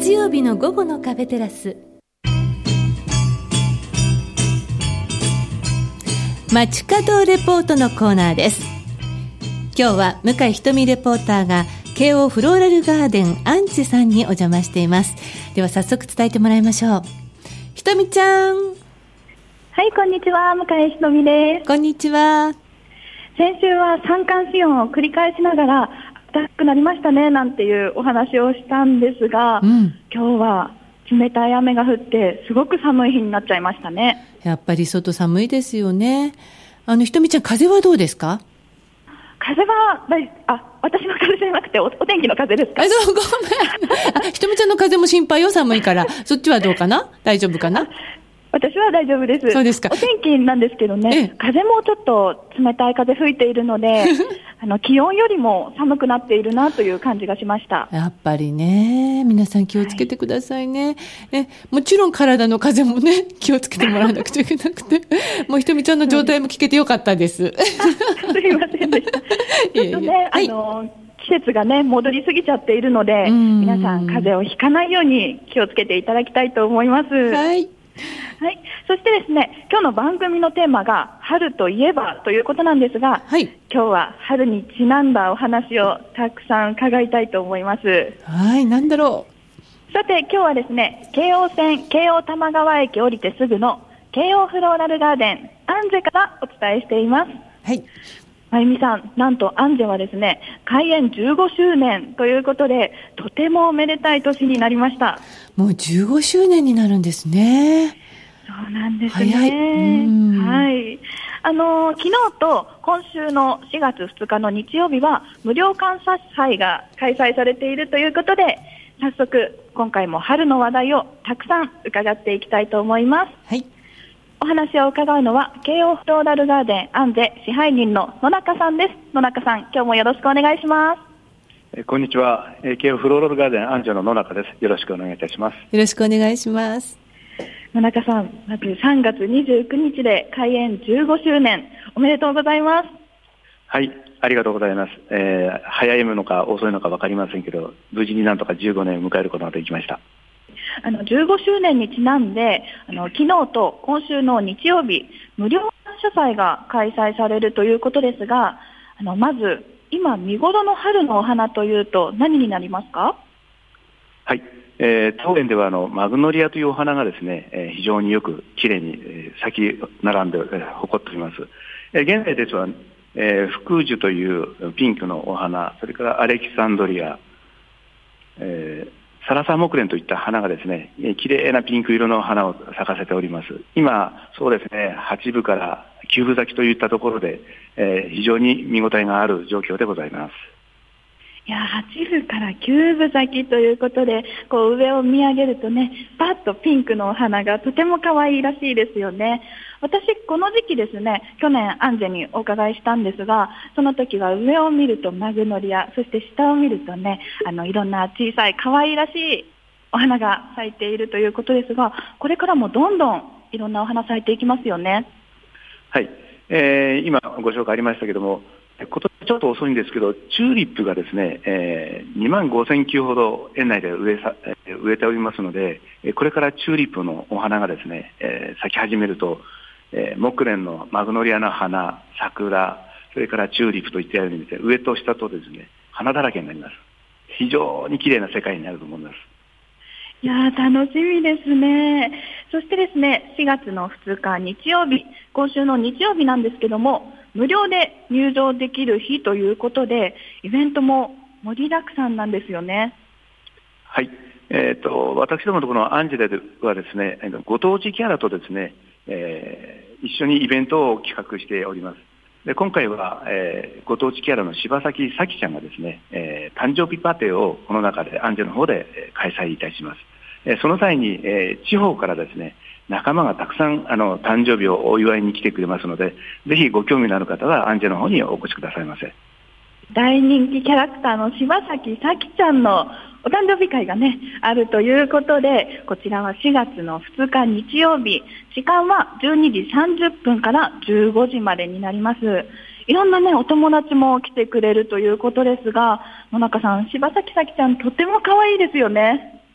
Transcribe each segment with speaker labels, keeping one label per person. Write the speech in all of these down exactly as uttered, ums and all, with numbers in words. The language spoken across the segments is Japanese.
Speaker 1: 日曜日の午後のカフェテラス、街角レポートのコーナーです。今日は向井ひとみレポーターが京王フローラルガーデンアンチェさんにお邪魔しています。では早速伝えてもらいましょう。ひとみちゃん。
Speaker 2: はい、こんにちは、向井ひとみです。
Speaker 1: こんにちは。
Speaker 2: 先週は三寒四温を繰り返しながら暖かくなりましたねなんていうお話をしたんですが、うん、今日は冷たい雨が降ってすごく寒い日になっちゃいましたね。
Speaker 1: やっぱり外寒いですよね。あのひとみちゃん、風はどうですか？
Speaker 2: 風はあ、私の風じゃなくて お, お天気の風ですか？
Speaker 1: あ、そう、ごめんひとみちゃんの風も心配よ、寒いから。そっちはどうかな？大丈夫かな？
Speaker 2: 私は大丈夫です。
Speaker 1: そうですか。
Speaker 2: お天気なんですけどね、風もちょっと冷たい風吹いているのであの気温よりも寒くなっているなという感じがしました。
Speaker 1: やっぱりね、皆さん気をつけてくださいね、はい、えもちろん体の風もね気をつけてもらわなくちゃいけなくてもうひとみちゃんの状態も聞けてよかったです。
Speaker 2: すいませんでした。ちょっとね、はい、あの季節がね戻りすぎちゃっているので、皆さん風邪をひかないように気をつけていただきたいと思います。
Speaker 1: はい。
Speaker 2: はい、そしてですね、今日の番組のテーマが春といえばということなんですが、はい、今日は春にちなんだお話をたくさん伺いたいと思います。
Speaker 1: はい、なんだろ
Speaker 2: う。さて今日はですね、京王線京王多摩川駅降りてすぐの京王フローラルガーデンアンジェからお伝えしています。
Speaker 1: はい。
Speaker 2: まゆみさん、なんとアンジェはですね、開園じゅうごしゅうねんということで、とてもおめでたい年になりました。
Speaker 1: もうじゅうごしゅうねんになるんですね。
Speaker 2: そうなんですね。
Speaker 1: 早い。うん、
Speaker 2: はい。あの昨日と今週のしがつふつかの日曜日は無料観察祭が開催されているということで、早速今回も春の話題をたくさん伺っていきたいと思います。
Speaker 1: はい。
Speaker 2: お話を伺うのは京王フローラルガーデンアンジェ支配人の野中さんです。野中さん、今日もよろしくお願いします。
Speaker 3: えこんにちは。京王フローラルガーデンアンジェの野中です。よろしくお願いいたします。
Speaker 1: よろしくお願いします。
Speaker 2: 野中さん、まずさんがつにじゅうくにちで開園じゅうごしゅうねんおめでとうございます。
Speaker 3: はい、ありがとうございます。えー、早いのか遅いのか分かりませんけど、無事になんとかじゅうごねんを迎えることができました。
Speaker 2: あのじゅうごしゅうねんにちなんで、あの昨日と今週の日曜日、無料感謝祭が開催されるということですが、あのまず今見頃の春のお花というと何になりますか？
Speaker 3: はい、えー、当園ではあのマグノリアというお花がですね、えー、非常によくきれいに、えー、咲き並んで、えー、誇っております。えー、現在ですは、えー、福寿というピンクのお花、それからアレキサンドリア、えーサラサモクレンといった花がですね、綺麗なピンク色の花を咲かせております。今、そうですね、はちぶからきゅうぶ咲きといったところで、えー、非常に見応えがある状況でございます。
Speaker 2: いや、はちぶからきゅうぶ咲きということで、こう上を見上げるとね、パッとピンクのお花がとても可愛いらしいですよね。私、この時期ですね、去年アンジェにお伺いしたんですが、その時は上を見るとマグノリア、そして下を見るとね、あのいろんな小さい可愛らしいお花が咲いているということですが、これからもどんどんいろんなお花咲いていきますよね。
Speaker 3: はい、えー、今ご紹介ありましたけども、今年ちょっと遅いんですけど、チューリップがですね、えー、にまんごせんきゅうほど園内で植えさ、植えておりますので、これからチューリップのお花がですね、えー、咲き始めると、えー、木蓮のマグノリアの花、桜、それからチューリップといったようにですね、上と下とですね、花だらけになります。非常に綺麗な世界になると思います。
Speaker 2: いやー、楽しみですね。そしてですね、しがつのふつか日曜日、今週の日曜日なんですけども、無料で入場できる日ということで、イベントも盛りだくさんなんですよね。
Speaker 3: はい、えーと、私どものこのアンジェではですね、ご当地キャラとですね、えー、一緒にイベントを企画しております。で今回は、えー、ご当地キャラの柴崎咲ちゃんがですね、えー、誕生日パーティーをこの中でアンジェの方で、えー、開催いたします。えー、その際に、えー、地方からですね、仲間がたくさんあの誕生日をお祝いに来てくれますので、ぜひご興味のある方はアンジェの方にお越しくださいませ。
Speaker 2: 大人気キャラクターの柴崎咲ちゃんのお誕生日会がね、あるということで、こちらはしがつのふつか日曜日、時間はじゅうにじさんじゅっぷんからじゅうごじまでになります。いろんなね、お友達も来てくれるということですが、野中さん、柴崎咲ちゃんとても可愛いですよね。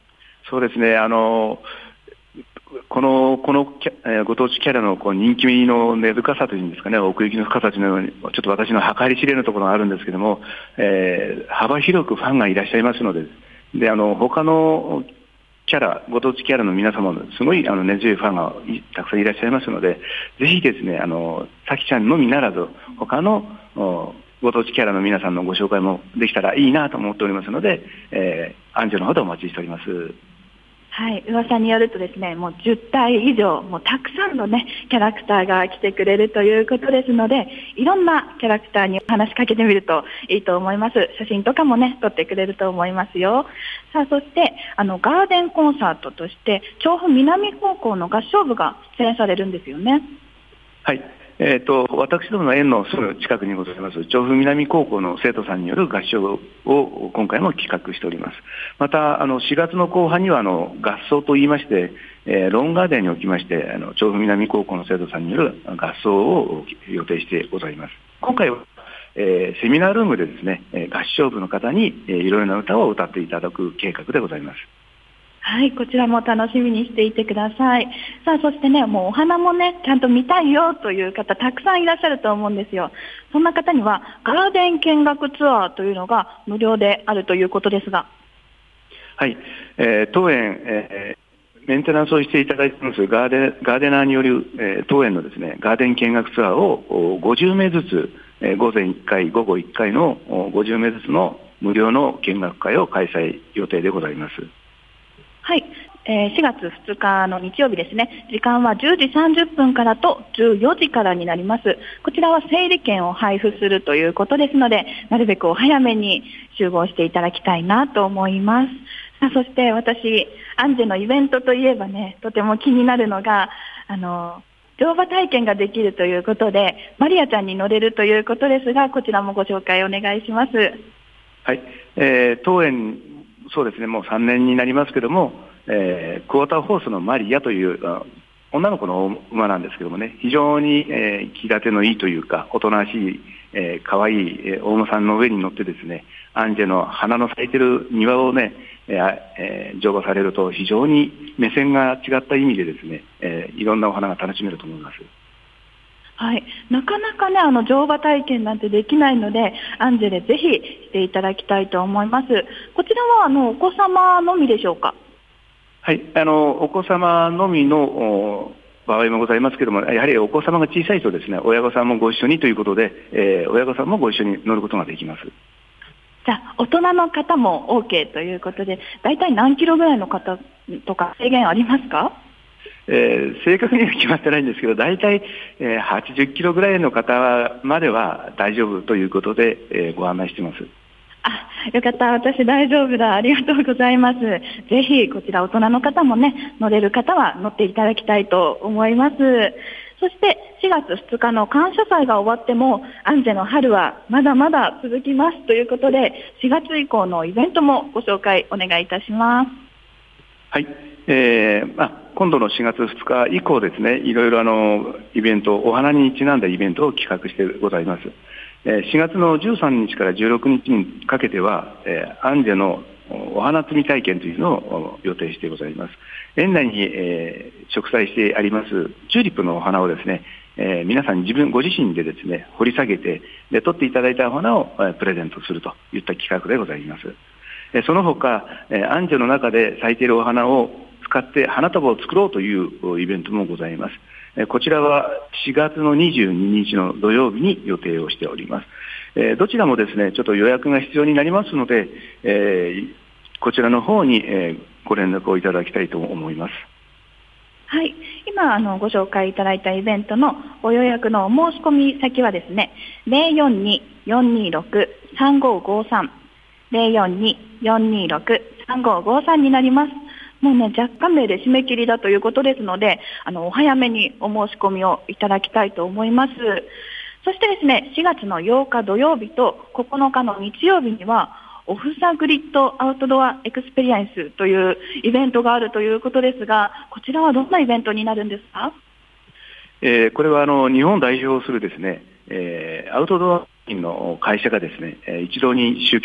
Speaker 3: そうですね、あのこのこのキャ、えー、ご当地キャラのこう人気の根深さというんですかね、奥行きの深さというのにちょっと私の計り知れぬところがあるんですけども、えー、幅広くファンがいらっしゃいますので、であの他のキャラ、ご当地キャラの皆様もすごいあの根強いファンがたくさんいらっしゃいますので、ぜひですね、あのさきちゃんのみならず他のご当地キャラの皆さんのご紹介もできたらいいなと思っておりますので、えー、アンジェの方でお待ちしております。
Speaker 2: はい、噂によるとですね、もうじゅったい以上、もうたくさんのね、キャラクターが来てくれるということですので、いろんなキャラクターに話しかけてみるといいと思います。写真とかもね、撮ってくれると思いますよ。さあ、そして、あの、ガーデンコンサートとして、調布南高校の合唱部が出演されるんですよね。
Speaker 3: はい。えーと、私どもの園のすぐ近くにございます調布南高校の生徒さんによる合唱を今回も企画しております。またあのしがつの後半にはあの合奏といいまして、えー、ロンガーデンにおきましてあの調布南高校の生徒さんによる合奏を予定してございます。今回は、えー、セミナールームでですね合唱部の方に、えー、いろいろな歌を歌っていただく計画でございます。
Speaker 2: はい、こちらも楽しみにしていてください。さあ、そしてね、もうお花もね、ちゃんと見たいよという方たくさんいらっしゃると思うんですよ。そんな方にはガーデン見学ツアーというのが無料であるということですが。
Speaker 3: はい、えー、当園、えー、メンテナンスをしていただいていますガーデガーデナーによる、えー、当園のですねガーデン見学ツアーをごじゅうめいずつ、えー、午前いっかい、午後いっかいのごじゅうめいずつの無料の見学会を開催予定でございます。
Speaker 2: はい、えー、しがつふつかの日曜日ですね。時間はじゅうじさんじゅっぷんからとじゅうよじからになります。こちらは整理券を配布するということですので、なるべくお早めに集合していただきたいなと思います。さあ、そして私、アンジェのイベントといえばね、とても気になるのが、あの、乗馬体験ができるということで、マリアちゃんに乗れるということですが、こちらもご紹介お願いします。
Speaker 3: はい、えー、当園そうですね、もうさんねんになりますけども、えー、クォーターホースのマリアという女の子の馬なんですけどもね、非常に、えー、気立てのいいというか、おとなしい、えー、かわいい、えー、お馬さんの上に乗ってですね、アンジェの花の咲いてる庭をね、えーえー、乗馬されると非常に目線が違った意味でですね、えー、いろんなお花が楽しめると思います。
Speaker 2: はい、なかなかね、あの乗馬体験なんてできないので、アンジェでぜひしていただきたいと思います。こちらはあのお子様のみでしょうか？
Speaker 3: はい、あのお子様のみの場合もございますけれども、やはりお子様が小さいとですね、親御さんもご一緒にということで、えー、親御さんもご一緒に乗ることができます。
Speaker 2: じゃあ大人の方も OK ということで、だいたい何キロぐらいの方とか制限ありますか？
Speaker 3: えー、正確には決まってないんですけど、大体、えー、はちじゅっキロぐらいの方までは大丈夫ということで、えー、ご案内しています。
Speaker 2: あ、よかった。私大丈夫だ。ありがとうございます。ぜひこちら大人の方もね、乗れる方は乗っていただきたいと思います。そしてしがつふつかの感謝祭が終わっても、アンジェの春はまだまだ続きますということで、しがつ以降のイベントもご紹介お願いいたします。
Speaker 3: はい、えーまあ、今度のしがつふつか以降ですね、いろいろあのイベント、お花にちなんだイベントを企画してございます。しがつのじゅうさんにちからじゅうろくにちにかけては、えー、アンジェのお花摘み体験というのを予定してございます。園内に、えー、植栽してありますチューリップのお花をですね、えー、皆さん自分ご自身でですね掘り下げて、で取っていただいたお花を、えー、プレゼントするといった企画でございます。えー、その他、えー、アンジェの中で咲いているお花を使って花束を作ろうというイベントもございます。こちらはしがつのにじゅうににちの土曜日に予定をしております。えー、どちらもですね、ちょっと予約が必要になりますので、えー、こちらの方に、えー、ご連絡をいただきたいと思います。
Speaker 2: はい、今あのご紹介いただいたイベントのご予約のお申し込み先はですね、ゼロよんに よんにろく さんごごさん ゼロよんに よんにろく さんごごさんになります。もうね、若干名で締め切りだということですので、あのお早めにお申し込みをいただきたいと思います。そしてですね、しがつのようか土曜日とここのかの日曜日にはオフサグリッドアウトドアエクスペリエンスというイベントがあるということですが、こちらはどんなイベントになるんですか？
Speaker 3: えー、これはあの日本代表するですね、えー、アウトドアの会社がですね、一堂に集結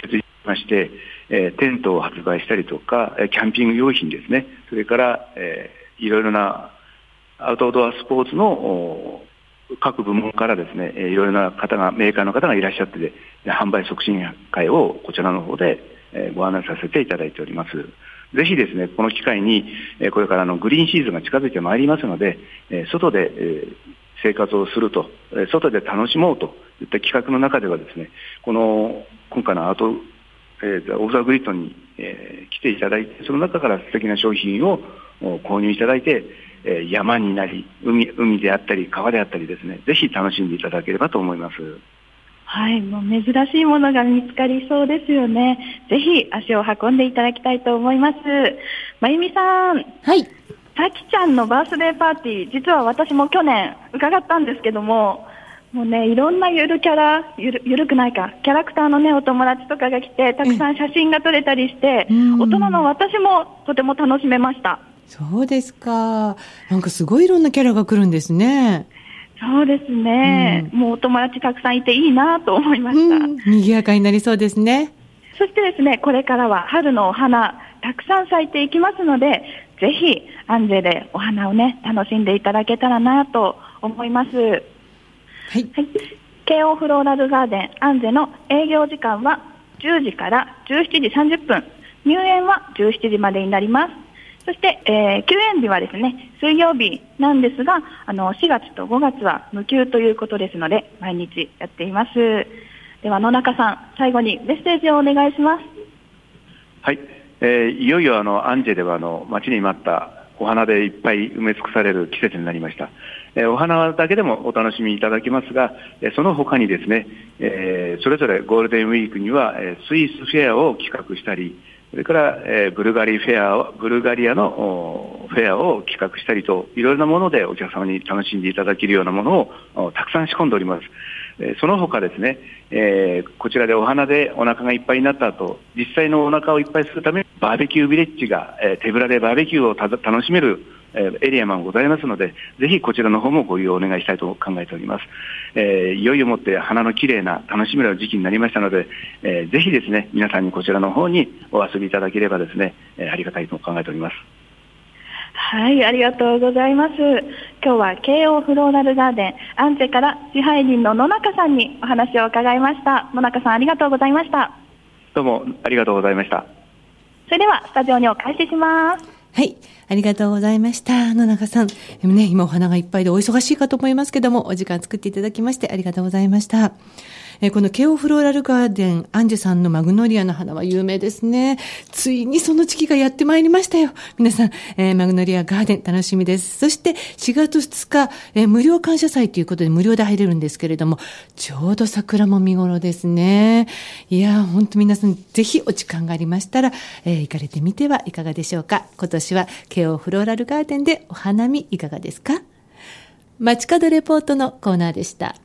Speaker 3: まして、えー、テントを発売したりとか、キャンピング用品ですね、それから、えー、いろいろなアウトドアスポーツの各部門からですね、いろいろな方が、メーカーの方がいらっしゃって、販売促進会をこちらの方でご案内させていただいております。ぜひですね、この機会に、これからのグリーンシーズンが近づいてまいりますので、外で生活をすると、外で楽しもうといった企画の中ではですね、この今回のアート、えー、オブザグリッドに、えー、来ていただいて、その中から素敵な商品を購入いただいて、えー、山になり 海, 海であったり川であったりですね、ぜひ楽しんでいただければと思います。
Speaker 2: はい、もう珍しいものが見つかりそうですよね。ぜひ足を運んでいただきたいと思います。まゆみさん。
Speaker 1: はい。
Speaker 2: さきちゃんのバースデーパーティー、実は私も去年伺ったんですけども、もうね、いろんなゆるキャラ、ゆる、ゆるくないか、キャラクターのね、お友達とかが来て、たくさん写真が撮れたりして、大人の私もとても楽しめました。
Speaker 1: そうですか。なんかすごいいろんなキャラが来るんですね。
Speaker 2: そうですね、うん、もうお友達たくさんいていいなと思いました。
Speaker 1: うん、賑やかになりそうですね。
Speaker 2: そしてですね、これからは春のお花たくさん咲いていきますので、ぜひアンゼでお花をね楽しんでいただけたらなと思います。はい、はい、京王フローラルガーデンアンゼの営業時間はじゅうじからじゅうしちじさんじゅっぷん、入園はじゅうしちじまでになります。そして、えー、休園日はですね、水曜日なんですが、あのしがつとごがつは無休ということですので、毎日やっています。では野中さん、最後にメッセージをお願いします。
Speaker 3: はい、えー、いよいよあのアンジェではあの待ちに待ったお花でいっぱい埋め尽くされる季節になりました。えー、お花だけでもお楽しみいただけますが、えー、その他にですね、えー、それぞれゴールデンウィークには、えー、スイスフェアを企画したり、それから、えー、ブルガリフェアを、ブルガリアのフェアを企画したりと、いろいろなものでお客様に楽しんでいただけるようなものをたくさん仕込んでおります。えー、その他ですね、えー、こちらでお花でお腹がいっぱいになった後、実際のお腹をいっぱいするためにバーベキュービレッジが、えー、手ぶらでバーベキューをた楽しめるエリアもございますので、ぜひこちらの方もご利用お願いしたいと考えております。えー、いよいよもって花の綺麗な楽しめる時期になりましたので、えー、ぜひですね、皆さんにこちらの方にお遊びいただければですね、えー、ありがたいと考えております。
Speaker 2: はい、ありがとうございます。今日は京王フローラルガーデンアンゼから支配人の野中さんにお話を伺いました。野中さん、ありがとうございました。
Speaker 3: どうもありがとうございました。
Speaker 2: それではスタジオにお返しします。
Speaker 1: はい。ありがとうございました。野中さん。でもね、今お花がいっぱいでお忙しいかと思いますけども、お時間作っていただきましてありがとうございました。えー、この京王フローラルガーデンアンジェさんのマグノリアの花は有名ですね。ついにその時期がやってまいりましたよ。皆さん、えー、マグノリアガーデン楽しみです。そしてしがつふつか、えー、無料感謝祭ということで無料で入れるんですけれども、ちょうど桜も見頃ですね。いやー、本当皆さんぜひお時間がありましたら、えー、行かれてみてはいかがでしょうか。今年は京王フローラルガーデンでお花見いかがですか。街角レポートのコーナーでした。